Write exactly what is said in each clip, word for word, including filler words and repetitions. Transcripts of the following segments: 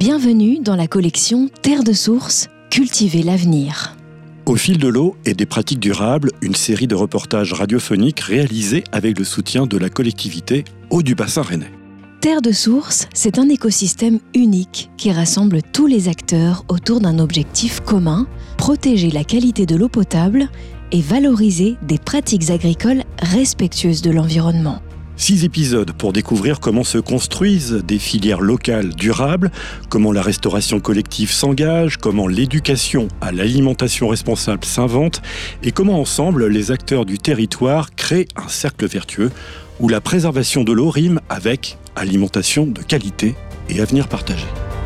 Bienvenue dans la collection Terre de Source, cultiver l'avenir. Au fil de l'eau et des pratiques durables, une série de reportages radiophoniques réalisés avec le soutien de la collectivité Eau du Bassin Rennais. Terre de Source, c'est un écosystème unique qui rassemble tous les acteurs autour d'un objectif commun, protéger la qualité de l'eau potable et valoriser des pratiques agricoles respectueuses de l'environnement. Six épisodes pour découvrir comment se construisent des filières locales durables, comment la restauration collective s'engage, comment l'éducation à l'alimentation responsable s'invente et comment ensemble les acteurs du territoire créent un cercle vertueux où la préservation de l'eau rime avec alimentation de qualité et avenir partagé.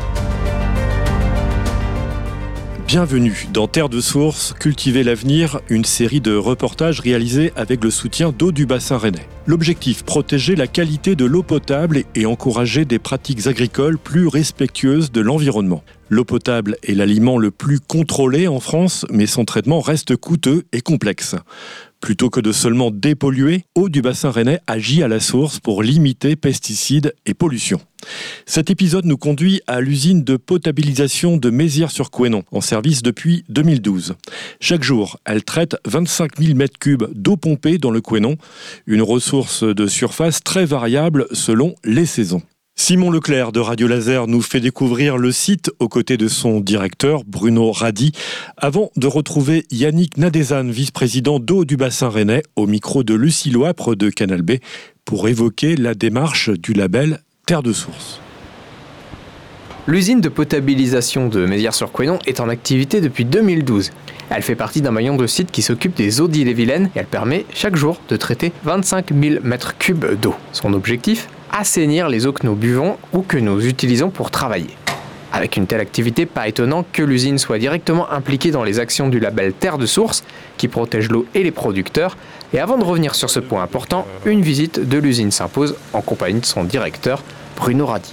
Bienvenue dans Terre de Source, cultiver l'avenir, une série de reportages réalisés avec le soutien d'Eau du Bassin Rennais. L'objectif, protéger la qualité de l'eau potable et encourager des pratiques agricoles plus respectueuses de l'environnement. L'eau potable est l'aliment le plus contrôlé en France, mais son traitement reste coûteux et complexe. Plutôt que de seulement dépolluer, Eau du Bassin Rennais agit à la source pour limiter pesticides et pollution. Cet épisode nous conduit à l'usine de potabilisation de Mézières-sur-Couesnon, en service depuis deux mille douze. Chaque jour, elle traite vingt-cinq mille mètres cubes d'eau pompée dans le Couesnon, une ressource de surface très variable selon les saisons. Simon Leclerc de Radio Laser nous fait découvrir le site aux côtés de son directeur Bruno Radi, avant de retrouver Yannick Nadezan, vice-président d'Eau du Bassin Rennais, au micro de Lucie Loapre de Canal B, pour évoquer la démarche du label Terre de Source. L'usine de potabilisation de Mézières-sur-Couesnon est en activité depuis deux mille douze. Elle fait partie d'un maillon de sites qui s'occupe des eaux d'Ille-et-Vilaine et elle permet chaque jour de traiter vingt-cinq mille mètres cubes d'eau. Son objectif ? Assainir les eaux que nous buvons ou que nous utilisons pour travailler. Avec une telle activité, pas étonnant que l'usine soit directement impliquée dans les actions du label Terre de Source, qui protège l'eau et les producteurs. Et avant de revenir sur ce point important, une visite de l'usine s'impose en compagnie de son directeur, Bruno Radi.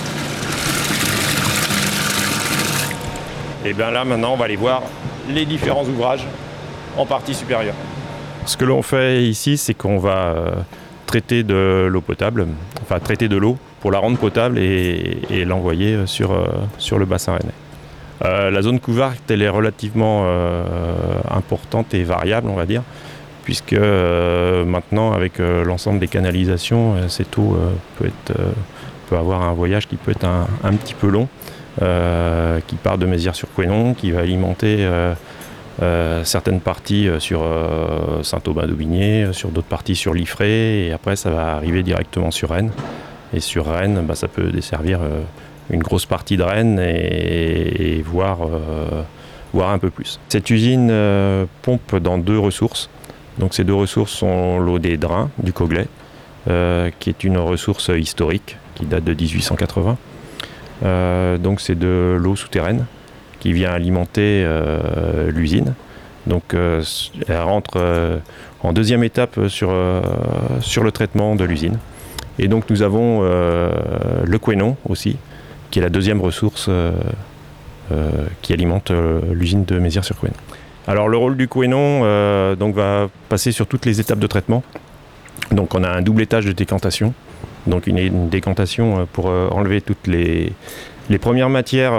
Et bien là, maintenant, on va aller voir les différents ouvrages en partie supérieure. Ce que l'on fait ici, c'est qu'on va euh, traiter de l'eau potable, enfin traiter de l'eau pour la rendre potable et, et l'envoyer sur, euh, sur le bassin rennais. Euh, la zone couverte, elle est relativement euh, importante et variable, on va dire, puisque euh, maintenant, avec euh, l'ensemble des canalisations, euh, cette eau euh, peut, être, euh, peut avoir un voyage qui peut être un, un petit peu long. Euh, qui part de Mézières-sur-Couesnon, qui va alimenter euh, euh, certaines parties sur euh, Saint-Aubin-d'Aubigné, sur d'autres parties sur Liffré, et après ça va arriver directement sur Rennes. Et sur Rennes, bah, ça peut desservir euh, une grosse partie de Rennes et, et voire, euh, voire un peu plus. Cette usine euh, pompe dans deux ressources. Donc ces deux ressources sont l'eau des Drains, du Coglet, euh, qui est une ressource historique qui date de dix-huit cent quatre-vingts. Euh, donc c'est de l'eau souterraine qui vient alimenter euh, l'usine. Donc euh, elle rentre euh, en deuxième étape sur, euh, sur le traitement de l'usine. Et donc nous avons euh, le Couesnon aussi, qui est la deuxième ressource euh, euh, qui alimente euh, l'usine de Mézières-sur-Couesnon. Alors le rôle du Couesnon euh, donc, va passer sur toutes les étapes de traitement. Donc on a un double étage de décantation. Donc une, une décantation pour euh, enlever toutes les, les premières matières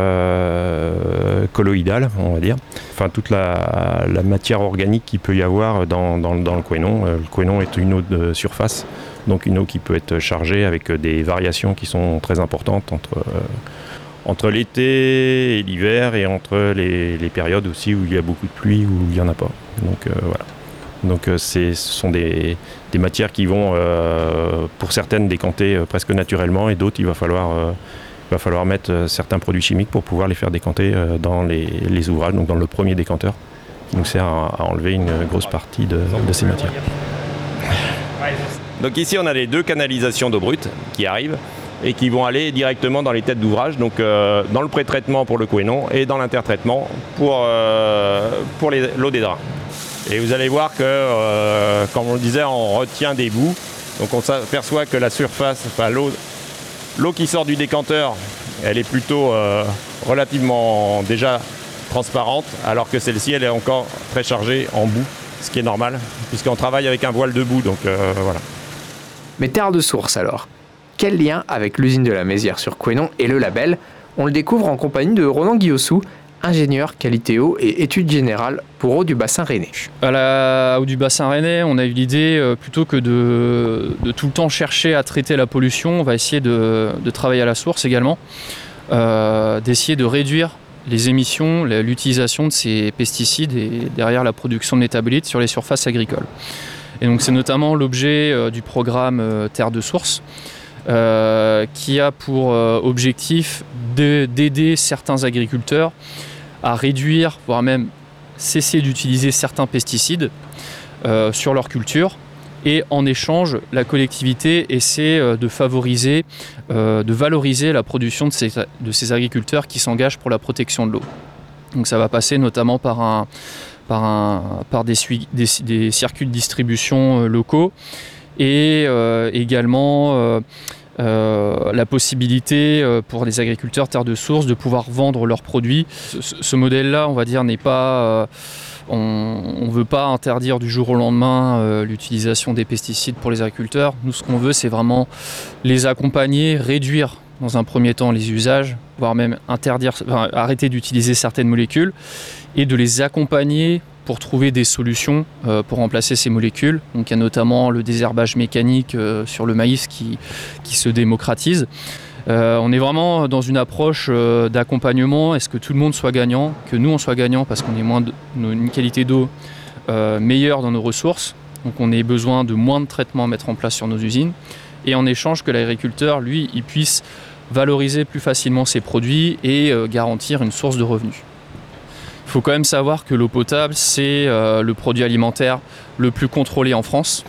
euh, colloïdales, on va dire. Enfin toute la, la matière organique qu'il peut y avoir dans, dans, dans le Couesnon. Euh, le Couesnon est une eau de surface, donc une eau qui peut être chargée avec des variations qui sont très importantes entre, euh, entre l'été et l'hiver et entre les, les périodes aussi où il y a beaucoup de pluie ou où il n'y en a pas. Donc euh, voilà. Donc euh, c'est, ce sont des, des matières qui vont, euh, pour certaines, décanter euh, presque naturellement et d'autres, il va falloir, euh, il va falloir mettre euh, certains produits chimiques pour pouvoir les faire décanter euh, dans les, les ouvrages, donc dans le premier décanteur, qui nous sert à, à enlever une grosse partie de, de ces matières. Donc ici, on a les deux canalisations d'eau brute qui arrivent et qui vont aller directement dans les têtes d'ouvrage, donc euh, dans le pré-traitement pour le Couesnon et dans l'intertraitement pour, euh, pour les, l'eau des Drains. Et vous allez voir que, euh, comme on le disait, on retient des bouts. Donc on s'aperçoit que la surface, enfin l'eau, l'eau qui sort du décanteur, elle est plutôt euh, relativement déjà transparente, alors que celle-ci, elle est encore très chargée en boue, ce qui est normal, puisqu'on travaille avec un voile de boue, donc euh, voilà. Mais Terre de Source alors, quel lien avec l'usine de la Mézières-sur-Couesnon et le label ? On le découvre en compagnie de Ronan Guillossou, ingénieur qualité eau et études générales pour eau du bassin rennais. À la eau du bassin rennais, on a eu l'idée, euh, plutôt que de, de tout le temps chercher à traiter la pollution, on va essayer de, de travailler à la source également, euh, d'essayer de réduire les émissions, l'utilisation de ces pesticides et derrière la production de métabolites sur les surfaces agricoles. Et donc c'est notamment l'objet euh, du programme euh, Terre de Source, euh, qui a pour euh, objectif de, d'aider certains agriculteurs à réduire, voire même cesser d'utiliser certains pesticides euh, sur leur culture. Et en échange, la collectivité essaie euh, de favoriser, euh, de valoriser la production de ces, de ces agriculteurs qui s'engagent pour la protection de l'eau. Donc ça va passer notamment par, un, par, un, par des, des, des circuits de distribution euh, locaux et euh, également euh, euh, la possibilité euh, pour les agriculteurs terre de source de pouvoir vendre leurs produits. Ce, ce modèle-là, on va dire, n'est pas... Euh, On ne veut pas interdire du jour au lendemain euh, l'utilisation des pesticides pour les agriculteurs. Nous, ce qu'on veut, c'est vraiment les accompagner, réduire dans un premier temps les usages, voire même interdire, enfin, arrêter d'utiliser certaines molécules et de les accompagner pour trouver des solutions euh, pour remplacer ces molécules. Donc, il y a notamment le désherbage mécanique euh, sur le maïs qui, qui se démocratise. Euh, on est vraiment dans une approche euh, d'accompagnement, est-ce que tout le monde soit gagnant, que nous on soit gagnant parce qu'on ait moins de, une qualité d'eau euh, meilleure dans nos ressources, donc on ait besoin de moins de traitements à mettre en place sur nos usines, et en échange que l'agriculteur, lui, il puisse valoriser plus facilement ses produits et euh, garantir une source de revenus. Il faut quand même savoir que l'eau potable, c'est euh, le produit alimentaire le plus contrôlé en France.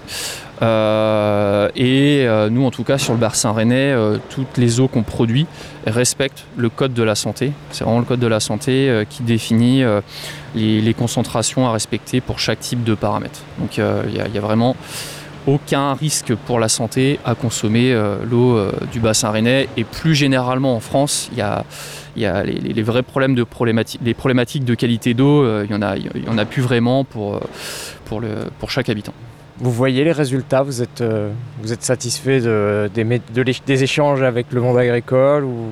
Euh, et euh, nous, en tout cas, sur le bassin rennais, euh, toutes les eaux qu'on produit respectent le code de la santé. C'est vraiment le code de la santé euh, qui définit euh, les, les concentrations à respecter pour chaque type de paramètres. Donc, il euh, n'y a, a vraiment aucun risque pour la santé à consommer euh, l'eau euh, du bassin rennais. Et plus généralement en France, il y a, y a les, les vrais problèmes de problématiques, les problématiques de qualité d'eau. Euh, il y en a, il y en a plus vraiment pour, pour, le, pour chaque habitant. Vous voyez les résultats, vous êtes, euh, vous êtes satisfait de, des, de, des échanges avec le monde agricole ou...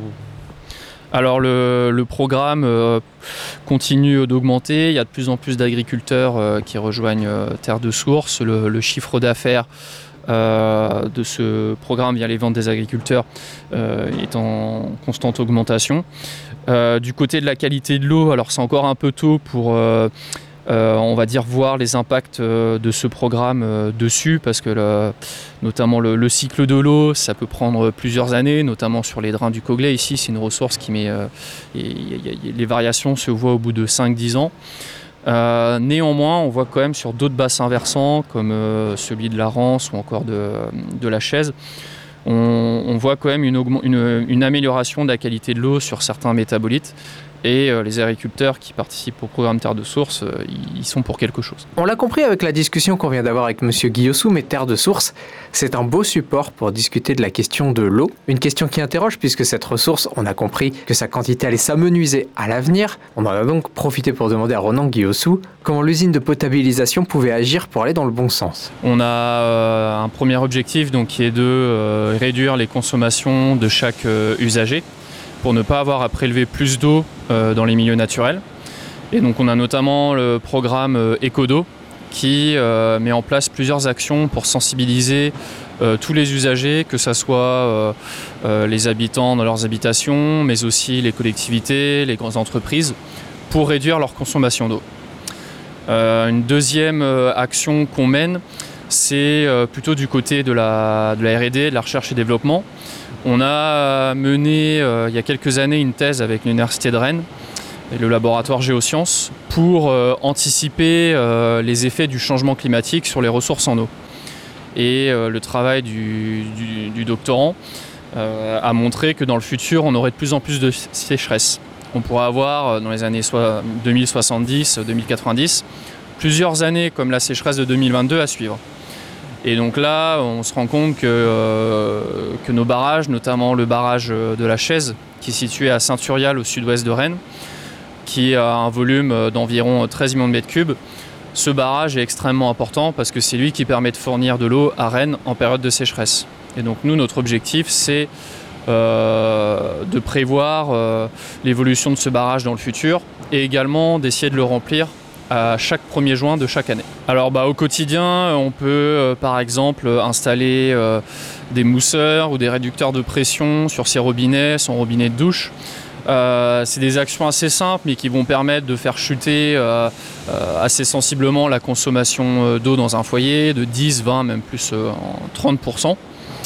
Alors le, le programme euh, continue d'augmenter, il y a de plus en plus d'agriculteurs euh, qui rejoignent euh, Terre de Source. Le, le chiffre d'affaires euh, de ce programme via les ventes des agriculteurs euh, est en constante augmentation. Euh, du côté de la qualité de l'eau, alors c'est encore un peu tôt pour... Euh, Euh, on va dire voir les impacts euh, de ce programme euh, dessus parce que le, notamment le, le cycle de l'eau ça peut prendre plusieurs années, notamment sur les drains du Coglay. Ici c'est une ressource qui met euh, et, y a, y a, les variations se voient au bout de cinq à dix ans. Euh, néanmoins on voit quand même sur d'autres bassins versants comme euh, celui de la Rance ou encore de, de la Chaise, on, on voit quand même une, une, une amélioration de la qualité de l'eau sur certains métabolites. Et euh, les agriculteurs qui participent au programme Terre de Source, euh, ils sont pour quelque chose. On l'a compris avec la discussion qu'on vient d'avoir avec monsieur Guillossou, mais Terre de Source, c'est un beau support pour discuter de la question de l'eau. Une question qui interroge puisque cette ressource, on a compris que sa quantité allait s'amenuiser à l'avenir. On en a donc profité pour demander à Ronan Guillossou comment l'usine de potabilisation pouvait agir pour aller dans le bon sens. On a euh, un premier objectif donc, qui est de euh, réduire les consommations de chaque euh, usager, pour ne pas avoir à prélever plus d'eau euh, dans les milieux naturels. Et donc on a notamment le programme euh, Ecodo qui euh, met en place plusieurs actions pour sensibiliser euh, tous les usagers, que ce soit euh, euh, les habitants dans leurs habitations, mais aussi les collectivités, les grandes entreprises, pour réduire leur consommation d'eau. Euh, une deuxième euh, action qu'on mène, c'est euh, plutôt du côté de la, de la R et D, de la recherche et développement. On a mené euh, il y a quelques années une thèse avec l'Université de Rennes et le laboratoire Géosciences pour euh, anticiper euh, les effets du changement climatique sur les ressources en eau. Et euh, le travail du, du, du doctorant euh, a montré que dans le futur, on aurait de plus en plus de sécheresse. On pourrait avoir dans les années deux mille soixante-dix, deux mille quatre-vingt-dix, plusieurs années comme la sécheresse de deux mille vingt-deux à suivre. Et donc là, on se rend compte que, euh, que nos barrages, notamment le barrage de la Chaise, qui est situé à Saint-Turial au sud-ouest de Rennes, qui a un volume d'environ treize millions de mètres cubes, ce barrage est extrêmement important parce que c'est lui qui permet de fournir de l'eau à Rennes en période de sécheresse. Et donc nous, notre objectif, c'est euh, de prévoir euh, l'évolution de ce barrage dans le futur et également d'essayer de le remplir à chaque premier juin de chaque année. Alors bah, au quotidien, on peut euh, par exemple installer euh, des mousseurs ou des réducteurs de pression sur ses robinets, son robinet de douche. Euh, c'est des actions assez simples mais qui vont permettre de faire chuter euh, euh, assez sensiblement la consommation d'eau dans un foyer de dix, vingt, même plus euh, en trente pour cent.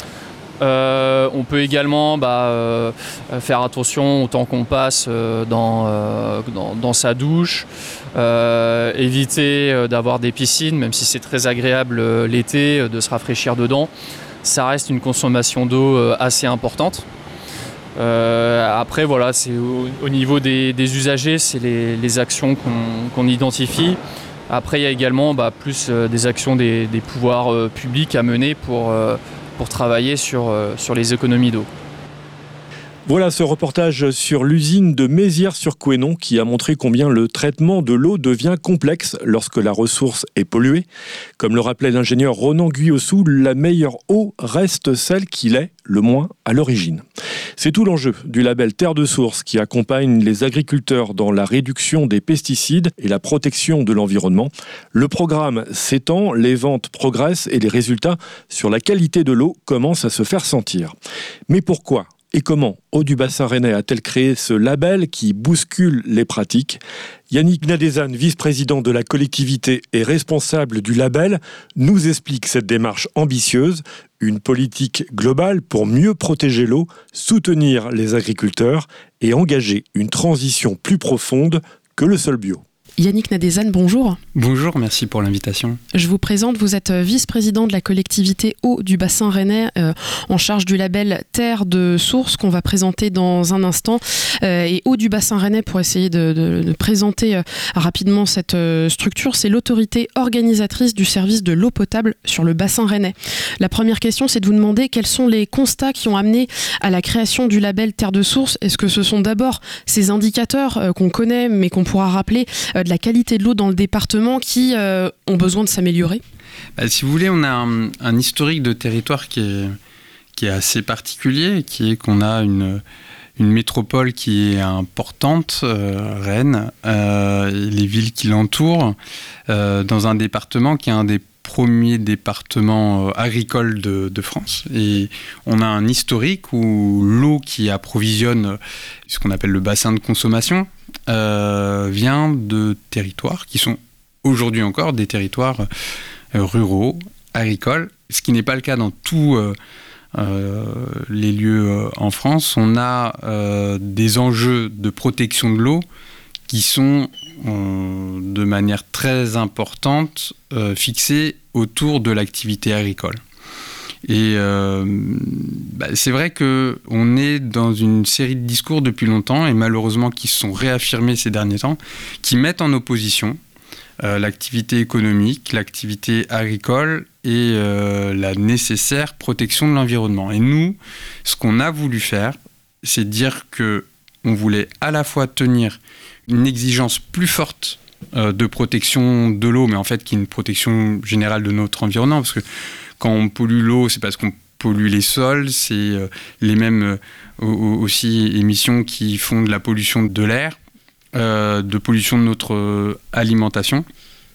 Euh, on peut également bah, euh, faire attention au temps qu'on passe euh, dans, euh, dans, dans sa douche, euh, éviter euh, d'avoir des piscines, même si c'est très agréable euh, l'été euh, de se rafraîchir dedans. Ça reste une consommation d'eau euh, assez importante. Euh, après, voilà, c'est au, au niveau des, des usagers, c'est les, les actions qu'on, qu'on identifie. Après, il y a également bah, plus euh, des actions des, des pouvoirs euh, publics à mener pour euh, pour travailler sur, euh, sur les économies d'eau. Voilà ce reportage sur l'usine de Mézières-sur-Couesnon qui a montré combien le traitement de l'eau devient complexe lorsque la ressource est polluée. Comme le rappelait l'ingénieur Ronan Guyossou, la meilleure eau reste celle qui l'est le moins à l'origine. C'est tout l'enjeu du label Terre de Source qui accompagne les agriculteurs dans la réduction des pesticides et la protection de l'environnement. Le programme s'étend, les ventes progressent et les résultats sur la qualité de l'eau commencent à se faire sentir. Mais pourquoi ? Et comment Eau du Bassin Rennais a-t-elle créé ce label qui bouscule les pratiques ? Yannick Nadezan, vice-président de la collectivité et responsable du label, nous explique cette démarche ambitieuse, une politique globale pour mieux protéger l'eau, soutenir les agriculteurs et engager une transition plus profonde que le seul bio. Yannick Nadezan, bonjour. Bonjour, merci pour l'invitation. Je vous présente, vous êtes vice-président de la collectivité Eau du Bassin Rennais, euh, en charge du label Terre de Source qu'on va présenter dans un instant. Euh, et Eau du Bassin Rennais, pour essayer de, de, de présenter euh, rapidement cette euh, structure, c'est l'autorité organisatrice du service de l'eau potable sur le bassin rennais. La première question, c'est de vous demander quels sont les constats qui ont amené à la création du label Terre de Source. Est-ce que ce sont d'abord ces indicateurs euh, qu'on connaît mais qu'on pourra rappeler euh, de la qualité de l'eau dans le département qui euh, ont besoin de s'améliorer ? Bah, si vous voulez, on a un, un historique de territoire qui est, qui est assez particulier, qui est qu'on a une, une métropole qui est importante, euh, Rennes, euh, et les villes qui l'entourent, euh, dans un département qui est un des premiers départements euh, agricoles de, de France. Et on a un historique où l'eau qui approvisionne ce qu'on appelle le bassin de consommation euh, vient de territoires qui sont aujourd'hui encore des territoires euh, ruraux, agricoles, ce qui n'est pas le cas dans tous euh, euh, les lieux euh, en France. On a euh, des enjeux de protection de l'eau qui sont euh, de manière très importante euh, fixés autour de l'activité agricole. Et euh, bah, c'est vrai qu'on est dans une série de discours depuis longtemps, et malheureusement qui se sont réaffirmés ces derniers temps, qui mettent en opposition euh, l'activité économique, l'activité agricole et euh, la nécessaire protection de l'environnement. Et nous, ce qu'on a voulu faire, c'est dire qu'on voulait à la fois tenir une exigence plus forte euh, de protection de l'eau, mais en fait qui est une protection générale de notre environnement, parce que quand on pollue l'eau, c'est parce qu'on pollue les sols, c'est euh, les mêmes euh, aussi émissions qui font de la pollution de l'air, euh, de pollution de notre euh, alimentation.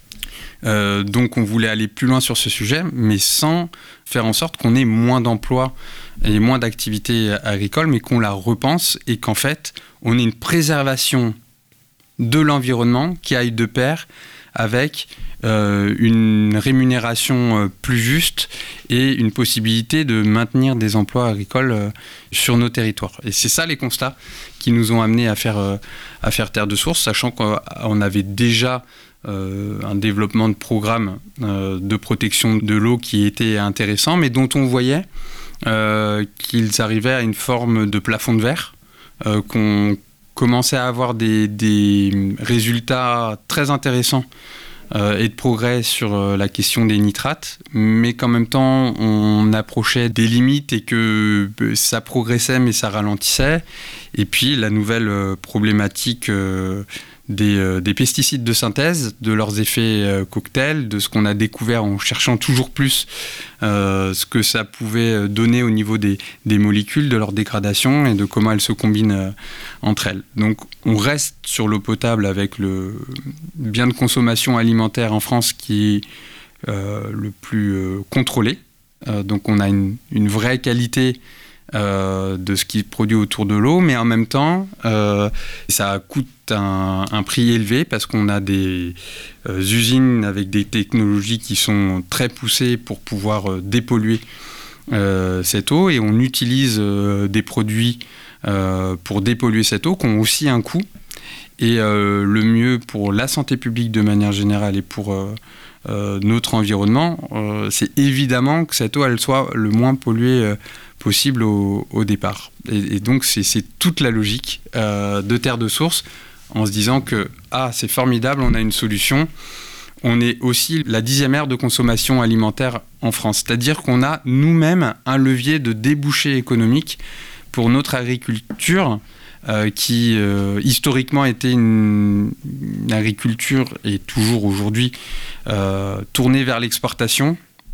Euh, donc on voulait aller plus loin sur ce sujet, mais sans faire en sorte qu'on ait moins d'emplois et moins d'activités agricoles, mais qu'on la repense et qu'en fait, on ait une préservation de l'environnement qui aille de pair avec euh, une rémunération euh, plus juste et une possibilité de maintenir des emplois agricoles euh, sur nos territoires. Et c'est ça les constats qui nous ont amenés à faire, euh, à faire Terre de Source, sachant qu'on avait déjà euh, un développement de programmes euh, de protection de l'eau qui était intéressant, mais dont on voyait euh, qu'ils arrivaient à une forme de plafond de verre, euh, qu'on commençait à avoir des, des résultats très intéressants euh, et de progrès sur euh, la question des nitrates, mais qu'en même temps, on approchait des limites et que euh, ça progressait, mais ça ralentissait. Et puis, la nouvelle euh, problématique euh, des, euh, des pesticides de synthèse, de leurs effets euh, cocktails, de ce qu'on a découvert en cherchant toujours plus euh, ce que ça pouvait donner au niveau des, des molécules, de leur dégradation et de comment elles se combinent euh, entre elles. Donc on reste sur l'eau potable avec le bien de consommation alimentaire en France qui est euh, le plus euh, contrôlé. Euh, donc on a une, une vraie qualité euh, de ce qui est produit autour de l'eau, mais en même temps, euh, ça coûte un, un prix élevé parce qu'on a des euh, usines avec des technologies qui sont très poussées pour pouvoir euh, dépolluer euh, cette eau, et on utilise euh, des produits euh, pour dépolluer cette eau qui ont aussi un coût. Et euh, le mieux pour la santé publique de manière générale et pour euh, euh, notre environnement, euh, c'est évidemment que cette eau elle soit le moins polluée euh, possible au, au départ. Et, et donc c'est, c'est toute la logique euh, de Terre de Source, en se disant que ah, c'est formidable, on a une solution. On est aussi la dixième aire de consommation alimentaire en France. C'est-à-dire qu'on a nous-mêmes un levier de débouché économique pour notre agriculture euh, qui euh, historiquement était une, une agriculture et toujours aujourd'hui euh, tournée vers l'exportation,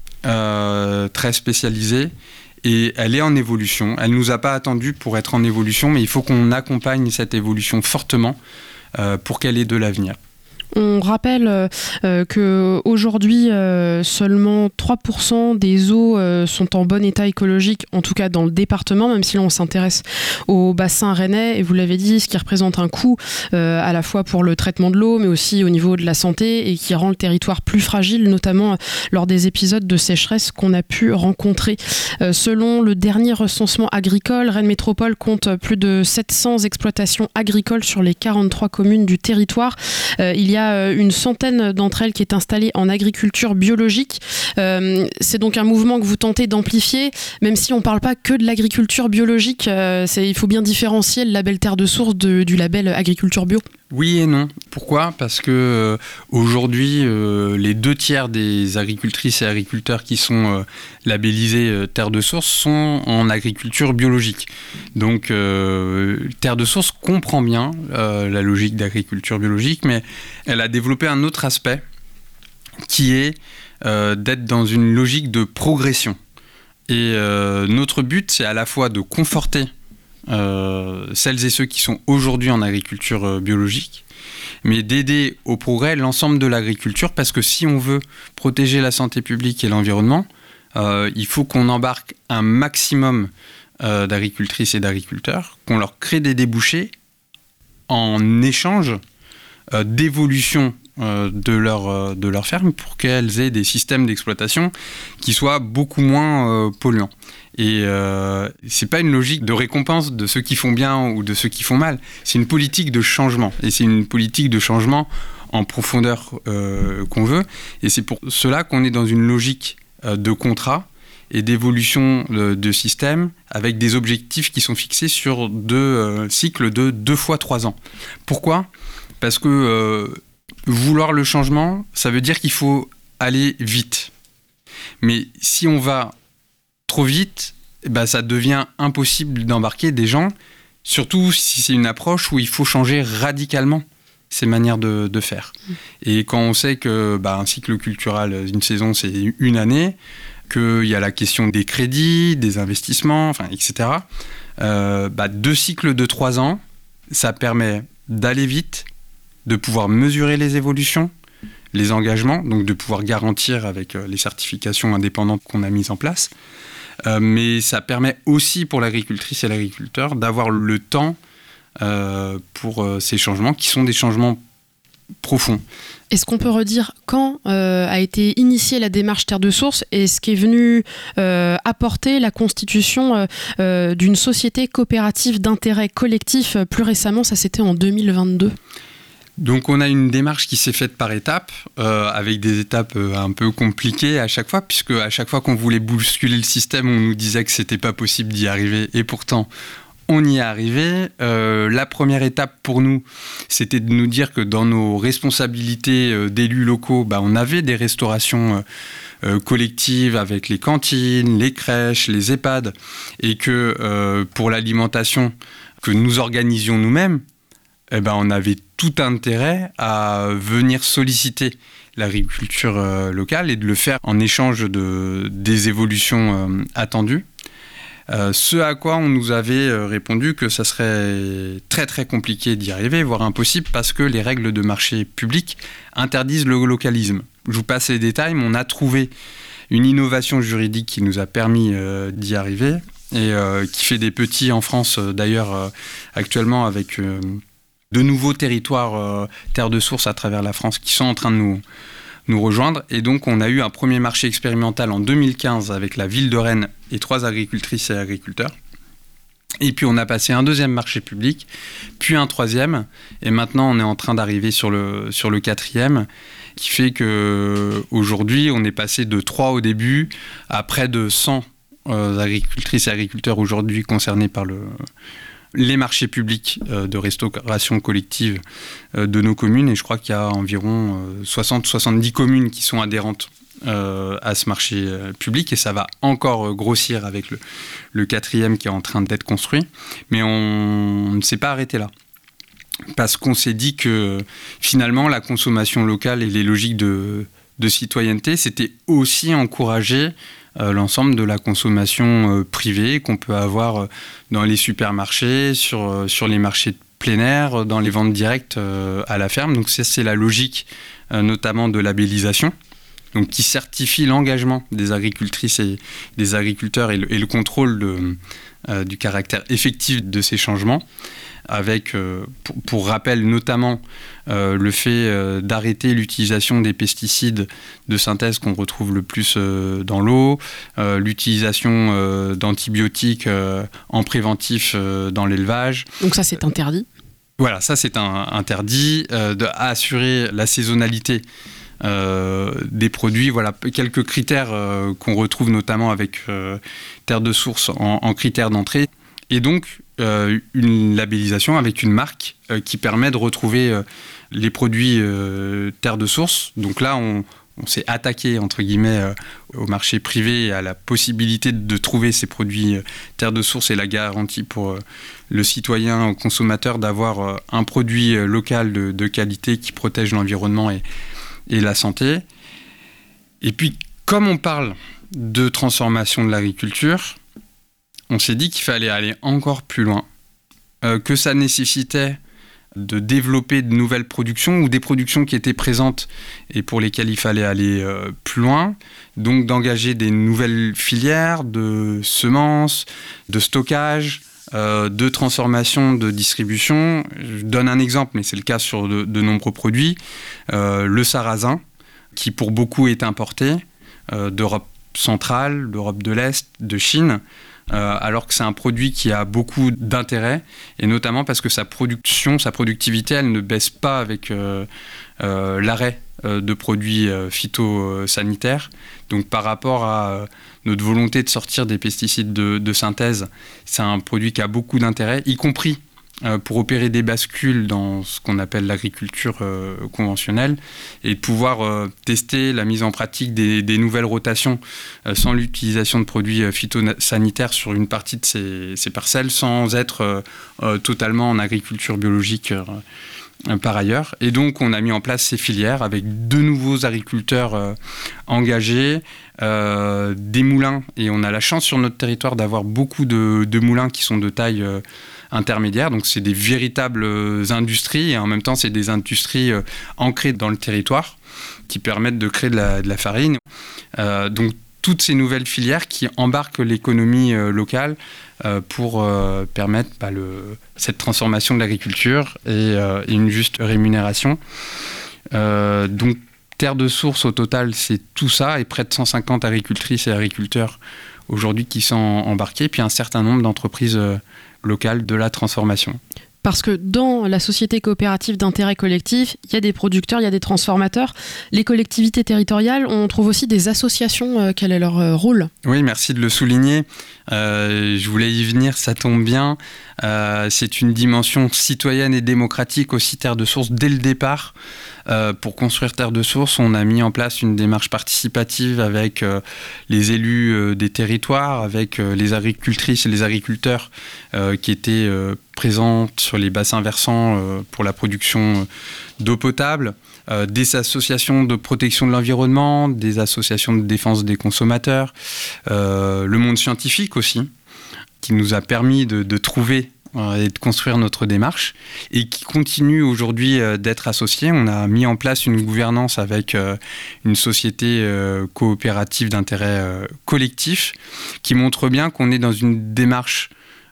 euh, très spécialisée. Et elle est en évolution. Elle ne nous a pas attendu pour être en évolution, mais il faut qu'on accompagne cette évolution fortement euh, pour qu'elle ait de l'avenir. On rappelle euh, qu'aujourd'hui, euh, seulement trois pour cent des eaux euh, sont en bon état écologique, en tout cas dans le département, même si l'on s'intéresse au bassin rennais. Et vous l'avez dit, ce qui représente un coût euh, à la fois pour le traitement de l'eau, mais aussi au niveau de la santé, et qui rend le territoire plus fragile, notamment lors des épisodes de sécheresse qu'on a pu rencontrer. Euh, selon le dernier recensement agricole, Rennes Métropole compte plus de sept cents exploitations agricoles sur les quarante-trois communes du territoire. Euh, il y a une centaine d'entre elles qui est installée en agriculture biologique. Euh, c'est donc un mouvement que vous tentez d'amplifier, même si on ne parle pas que de l'agriculture biologique. Euh, c'est, il faut bien différencier le label Terre de Source de, du label agriculture bio. Oui et non. Pourquoi ? Parce que euh, aujourd'hui, euh, les deux tiers des agricultrices et agriculteurs qui sont euh, labellisés euh, Terre de Source sont en agriculture biologique. Donc, euh, Terre de Source comprend bien euh, la logique d'agriculture biologique, mais elle a développé un autre aspect qui est euh, d'être dans une logique de progression. Et euh, notre but, c'est à la fois de conforter Euh, celles et ceux qui sont aujourd'hui en agriculture euh, biologique, mais d'aider au progrès l'ensemble de l'agriculture, parce que si on veut protéger la santé publique et l'environnement, euh, il faut qu'on embarque un maximum euh, d'agricultrices et d'agriculteurs, qu'on leur crée des débouchés en échange euh, d'évolution euh, de, leur, euh, de leur ferme, pour qu'elles aient des systèmes d'exploitation qui soient beaucoup moins euh, polluants. Et euh, c'est pas une logique de récompense de ceux qui font bien ou de ceux qui font mal. C'est une politique de changement. Et c'est une politique de changement en profondeur euh, qu'on veut. Et c'est pour cela qu'on est dans une logique euh, de contrat et d'évolution de, de système avec des objectifs qui sont fixés sur deux euh, cycles de deux fois trois ans. Pourquoi ? Parce que euh, vouloir le changement, ça veut dire qu'il faut aller vite. Mais si on va trop vite, bah, ça devient impossible d'embarquer des gens, surtout si c'est une approche où il faut changer radicalement ces manières de, de faire. Et quand on sait que bah, un cycle culturel, une saison, c'est une année, qu'il y a la question des crédits, des investissements, enfin, et cetera, euh, bah, deux cycles de trois ans, ça permet d'aller vite, de pouvoir mesurer les évolutions, les engagements, donc de pouvoir garantir avec les certifications indépendantes qu'on a mises en place. Euh, mais ça permet aussi pour l'agricultrice et l'agriculteur d'avoir le temps euh, pour euh, ces changements qui sont des changements profonds. Est-ce qu'on peut redire quand euh, a été initiée la démarche Terre de Source et ce qui est venu euh, apporter la constitution euh, euh, d'une société coopérative d'intérêt collectif plus récemment, ça c'était en deux mille vingt-deux ? Donc on a une démarche qui s'est faite par étapes, euh, avec des étapes euh, un peu compliquées à chaque fois, puisque à chaque fois qu'on voulait bousculer le système, on nous disait que c'était pas possible d'y arriver, et pourtant on y est arrivé. Euh, la première étape pour nous, c'était de nous dire que dans nos responsabilités euh, d'élus locaux, bah, on avait des restaurations euh, euh, collectives avec les cantines, les crèches, les EHPAD, et que euh, pour l'alimentation que nous organisions nous-mêmes, eh ben, on avait tout intérêt à venir solliciter l'agriculture euh, locale et de le faire en échange de, des évolutions euh, attendues. Euh, ce à quoi on nous avait répondu que ça serait très très compliqué d'y arriver, voire impossible, parce que les règles de marché public interdisent le localisme. Je vous passe les détails, mais on a trouvé une innovation juridique qui nous a permis euh, d'y arriver et euh, qui fait des petits en France euh, d'ailleurs euh, actuellement avec euh, de nouveaux territoires euh, terres de source à travers la France qui sont en train de nous, nous rejoindre. Et donc on a eu un premier marché expérimental en deux mille quinze avec la ville de Rennes et trois agricultrices et agriculteurs. Et puis on a passé un deuxième marché public, puis un troisième, et maintenant on est en train d'arriver sur le, sur le quatrième, qui fait qu'aujourd'hui on est passé de trois au début à près de cent euh, agricultrices et agriculteurs aujourd'hui concernés par le, les marchés publics euh, de restauration collective euh, de nos communes, et je crois qu'il y a environ euh, soixante à soixante-dix communes qui sont adhérentes Euh, à ce marché euh, public, et ça va encore euh, grossir avec le, le quatrième qui est en train d'être construit. Mais on, on ne s'est pas arrêté là, parce qu'on s'est dit que finalement la consommation locale et les logiques de, de citoyenneté, c'était aussi encourager euh, l'ensemble de la consommation euh, privée qu'on peut avoir euh, dans les supermarchés, sur, euh, sur les marchés de plein air, dans les ventes directes euh, à la ferme. Donc ça, c'est la logique euh, notamment de labellisation, donc qui certifie l'engagement des agricultrices et des agriculteurs et le, et le contrôle de, euh, du caractère effectif de ces changements, avec, euh, pour, pour rappel, notamment euh, le fait euh, d'arrêter l'utilisation des pesticides de synthèse qu'on retrouve le plus euh, dans l'eau, euh, l'utilisation euh, d'antibiotiques euh, en préventif euh, dans l'élevage. Donc ça, c'est interdit ? Voilà, ça c'est un, interdit, euh, d'assurer la saisonnalité Euh, des produits, voilà quelques critères euh, qu'on retrouve notamment avec euh, terre de source en, en critères d'entrée, et donc euh, une labellisation avec une marque euh, qui permet de retrouver euh, les produits euh, terre de source. Donc là on, on s'est attaqué entre guillemets euh, au marché privé et à la possibilité de trouver ces produits euh, terre de source, et la garantie pour euh, le citoyen, le consommateur, d'avoir euh, un produit euh, local de, de qualité qui protège l'environnement et et la santé. Et puis, comme on parle de transformation de l'agriculture, on s'est dit qu'il fallait aller encore plus loin, euh, que ça nécessitait de développer de nouvelles productions ou des productions qui étaient présentes et pour lesquelles il fallait aller euh, plus loin, donc d'engager des nouvelles filières de semences, de stockage, Euh, de transformation, de distribution. Je donne un exemple, mais c'est le cas sur de, de nombreux produits. Euh, le sarrasin, qui pour beaucoup est importé euh, d'Europe centrale, d'Europe de l'Est, de Chine, euh, alors que c'est un produit qui a beaucoup d'intérêt, et notamment parce que sa production, sa productivité, elle ne baisse pas avec euh, euh, l'arrêt euh, de produits euh, phytosanitaires. Donc par rapport à euh, notre volonté de sortir des pesticides de, de synthèse, c'est un produit qui a beaucoup d'intérêt, y compris euh, pour opérer des bascules dans ce qu'on appelle l'agriculture euh, conventionnelle, et de pouvoir euh, tester la mise en pratique des, des nouvelles rotations euh, sans l'utilisation de produits euh, phytosanitaires sur une partie de ces, ces parcelles, sans être euh, euh, totalement en agriculture biologique euh, par ailleurs. Et donc on a mis en place ces filières avec de nouveaux agriculteurs euh, engagés, euh, des moulins, et on a la chance sur notre territoire d'avoir beaucoup de, de moulins qui sont de taille euh, intermédiaire, donc c'est des véritables industries, et en même temps c'est des industries euh, ancrées dans le territoire qui permettent de créer de la, de la farine. Euh, donc toutes ces nouvelles filières qui embarquent l'économie euh, locale euh, pour euh, permettre bah, le, cette transformation de l'agriculture et, euh, et une juste rémunération. Euh, donc, terre de source, au total, c'est tout ça, et près de cent cinquante agricultrices et agriculteurs aujourd'hui qui sont embarqués, puis un certain nombre d'entreprises euh, locales de la transformation. Parce que dans la société coopérative d'intérêt collectif, il y a des producteurs, il y a des transformateurs. Les collectivités territoriales, on trouve aussi des associations. Euh, quel est leur euh, rôle ? Oui, merci de le souligner. Euh, je voulais y venir, ça tombe bien. Euh, c'est une dimension citoyenne et démocratique aussi, terre de source, dès le départ. Euh, pour construire Terre de Source, on a mis en place une démarche participative avec euh, les élus euh, des territoires, avec euh, les agricultrices et les agriculteurs euh, qui étaient euh, présentes sur les bassins versants euh, pour la production d'eau potable, euh, des associations de protection de l'environnement, des associations de défense des consommateurs, euh, le monde scientifique aussi, qui nous a permis de, de trouver et de construire notre démarche et qui continue aujourd'hui d'être associé. On a mis en place une gouvernance avec une société coopérative d'intérêt collectif qui montre bien qu'on est dans une démarche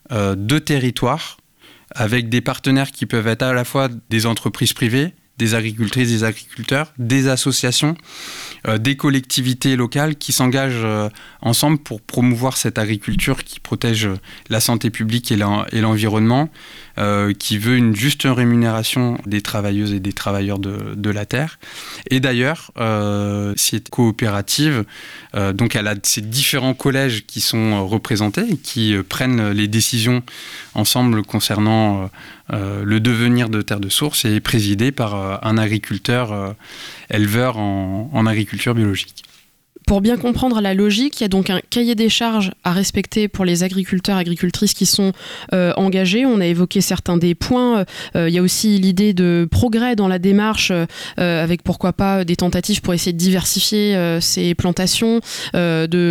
de territoire avec des partenaires qui peuvent être à la fois des entreprises privées, des agricultrices, des agriculteurs, des associations, euh, des collectivités locales qui s'engagent euh, ensemble pour promouvoir cette agriculture qui protège la santé publique et, l'en- et l'environnement, euh, qui veut une juste rémunération des travailleuses et des travailleurs de, de la terre. Et d'ailleurs, euh, cette coopérative, euh, donc elle a ces différents collèges qui sont représentés et qui euh, prennent les décisions ensemble concernant euh, Euh, le devenir de Terre de Source est présidé par euh, un agriculteur euh, éleveur en, en agriculture biologique. Pour bien comprendre la logique, il y a donc un cahier des charges à respecter pour les agriculteurs et agricultrices qui sont euh, engagés. On a évoqué certains des points. Euh, il y a aussi l'idée de progrès dans la démarche, euh, avec pourquoi pas des tentatives pour essayer de diversifier euh, ces plantations, euh, de,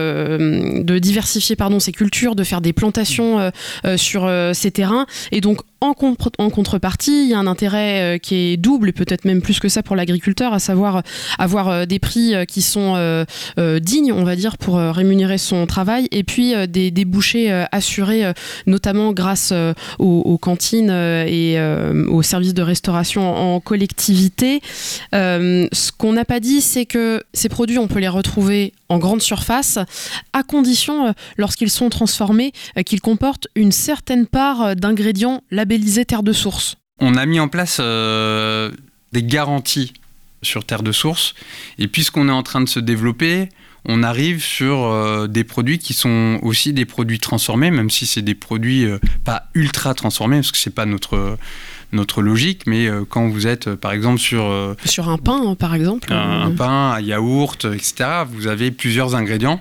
euh, de diversifier pardon, ces cultures, de faire des plantations euh, euh, sur euh, ces terrains. Et donc, En, contre- en contrepartie, il y a un intérêt euh, qui est double et peut-être même plus que ça pour l'agriculteur, à savoir euh, avoir euh, des prix euh, qui sont euh, euh, dignes, on va dire, pour euh, rémunérer son travail, et puis euh, des débouchés euh, assurés, euh, notamment grâce euh, aux, aux cantines euh, et euh, aux services de restauration en collectivité. Euh, ce qu'on n'a pas dit, c'est que ces produits, on peut les retrouver en grande surface, à condition, euh, lorsqu'ils sont transformés, euh, qu'ils comportent une certaine part euh, d'ingrédients labellisés Terre de Source. On a mis en place euh, des garanties sur Terre de Source, et puisqu'on est en train de se développer, on arrive sur euh, des produits qui sont aussi des produits transformés, même si c'est des produits euh, pas ultra transformés, parce que c'est pas notre... notre logique, mais euh, quand vous êtes euh, par exemple sur... Euh, sur un pain, hein, par exemple. Un, un pain, un yaourt, et cetera, vous avez plusieurs ingrédients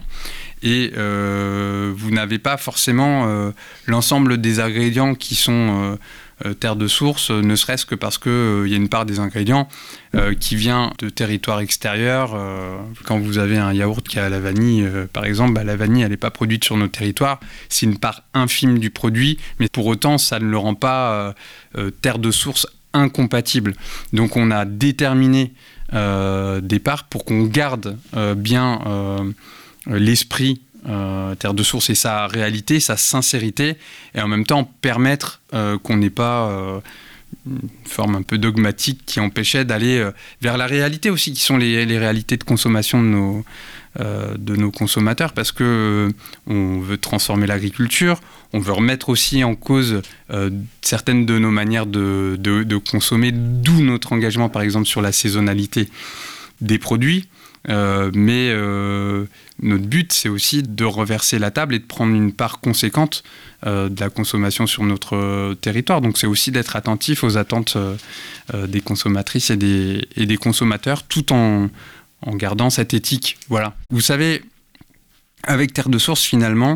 et euh, vous n'avez pas forcément euh, l'ensemble des ingrédients qui sont euh, euh, Terre de Source, ne serait-ce que parce qu'il euh, y a une part des ingrédients euh, qui vient de territoires extérieurs. Euh, quand vous avez un yaourt qui a la vanille, euh, par exemple, bah, la vanille, elle n'est pas produite sur nos territoires. C'est une part infime du produit, mais pour autant, ça ne le rend pas euh, euh, Terre de Source incompatible. Donc, on a déterminé euh, des parts pour qu'on garde euh, bien euh, l'esprit Euh, Terre de Source et sa réalité, sa sincérité, et en même temps permettre euh, qu'on n'ait pas euh, une forme un peu dogmatique qui empêchait d'aller euh, vers la réalité aussi, qui sont les, les réalités de consommation de nos, euh, de nos consommateurs, parce que euh, on veut transformer l'agriculture, on veut remettre aussi en cause euh, certaines de nos manières de, de, de consommer, d'où notre engagement par exemple sur la saisonnalité des produits. Euh, mais euh, notre but, c'est aussi de reverser la table et de prendre une part conséquente euh, de la consommation sur notre euh, territoire. Donc, c'est aussi d'être attentif aux attentes euh, euh, des consommatrices et des, et des consommateurs, tout en, en gardant cette éthique. Voilà. Vous savez, avec Terre de Source, finalement,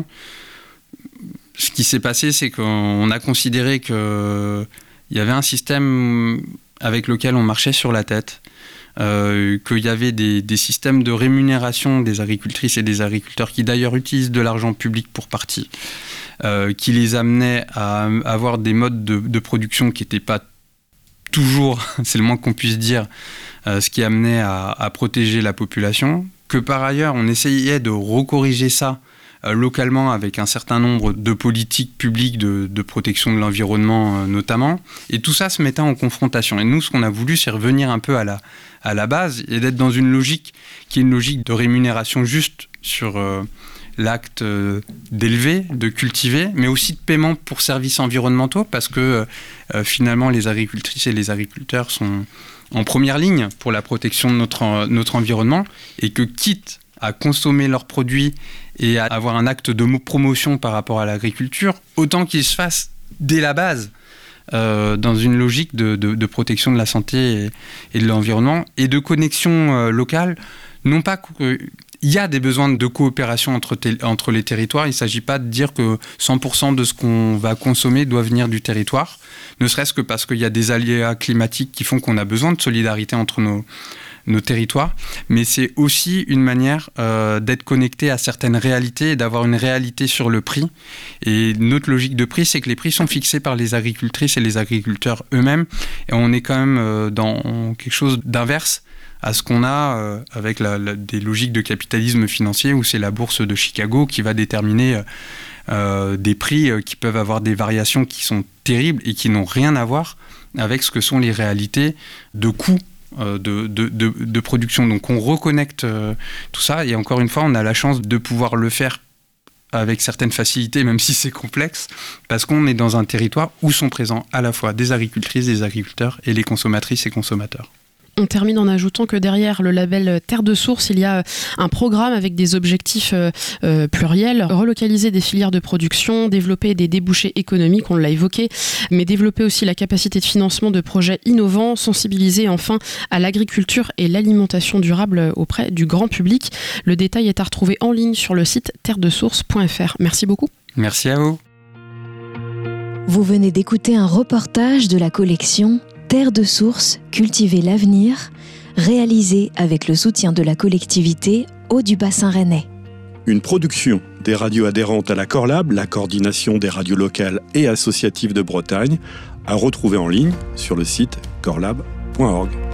ce qui s'est passé, c'est qu'on a considéré qu'il y avait un système avec lequel on marchait sur la tête. Euh, qu'il y avait des, des systèmes de rémunération des agricultrices et des agriculteurs qui d'ailleurs utilisent de l'argent public pour partie, euh, qui les amenaient à avoir des modes de, de production qui n'étaient pas toujours, c'est le moins qu'on puisse dire, euh, ce qui amenait à, à protéger la population, que par ailleurs on essayait de recorriger ça euh, localement avec un certain nombre de politiques publiques de, de protection de l'environnement euh, notamment, et tout ça se mettait en confrontation. Et nous, ce qu'on a voulu, c'est revenir un peu à la à la base, et d'être dans une logique qui est une logique de rémunération juste sur euh, l'acte euh, d'élever, de cultiver, mais aussi de paiement pour services environnementaux, parce que euh, finalement les agricultrices et les agriculteurs sont en première ligne pour la protection de notre, euh, notre environnement, et que quitte à consommer leurs produits et à avoir un acte de promotion par rapport à l'agriculture, autant qu'il se fasse dès la base, Euh, dans une logique de, de, de protection de la santé et, et de l'environnement et de connexion euh, locale, non pas il y a des besoins de coopération entre, té- entre les territoires. Il ne s'agit pas de dire que cent pour cent de ce qu'on va consommer doit venir du territoire, ne serait-ce que parce qu'il y a des aléas climatiques qui font qu'on a besoin de solidarité entre nos, nos territoires. Mais c'est aussi une manière euh, d'être connecté à certaines réalités et d'avoir une réalité sur le prix. Et notre logique de prix, c'est que les prix sont fixés par les agricultrices et les agriculteurs eux-mêmes. Et on est quand même euh, dans quelque chose d'inverse à ce qu'on a euh, avec la, la, des logiques de capitalisme financier où c'est la bourse de Chicago qui va déterminer euh, des prix euh, qui peuvent avoir des variations qui sont terribles et qui n'ont rien à voir avec ce que sont les réalités de coûts euh, de, de, de, de production. Donc on reconnecte euh, tout ça et encore une fois on a la chance de pouvoir le faire avec certaines facilités, même si c'est complexe, parce qu'on est dans un territoire où sont présents à la fois des agricultrices, des agriculteurs et les consommatrices et consommateurs. On termine en ajoutant que derrière le label Terre de Source, il y a un programme avec des objectifs euh, euh, pluriels, relocaliser des filières de production, développer des débouchés économiques, on l'a évoqué, mais développer aussi la capacité de financement de projets innovants, sensibiliser enfin à l'agriculture et l'alimentation durable auprès du grand public. Le détail est à retrouver en ligne sur le site terre de source point f r. Merci beaucoup. Merci à vous. Vous venez d'écouter un reportage de la collection Terre de Source, cultiver l'avenir, réalisé avec le soutien de la collectivité Eau du Bassin Rennais. Une production des radios adhérentes à la Corlab, la coordination des radios locales et associatives de Bretagne, à retrouver en ligne sur le site corlab point org.